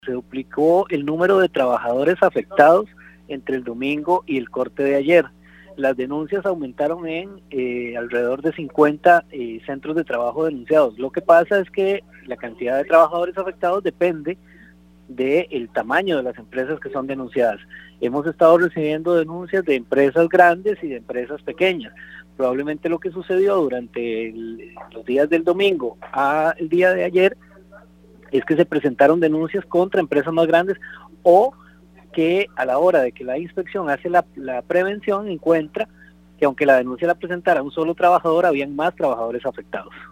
Se duplicó el número de trabajadores afectados entre el domingo y el corte de ayer. Las denuncias aumentaron en alrededor de 50 centros de trabajo denunciados. Lo que pasa es que la cantidad de trabajadores afectados depende del tamaño de las empresas que son denunciadas. Hemos estado recibiendo denuncias de empresas grandes y de empresas pequeñas. Probablemente lo que sucedió durante los días del domingo al día de ayer es que se presentaron denuncias contra empresas más grandes, o que a la hora de que la inspección hace la prevención encuentra que aunque la denuncia la presentara un solo trabajador, habían más trabajadores afectados.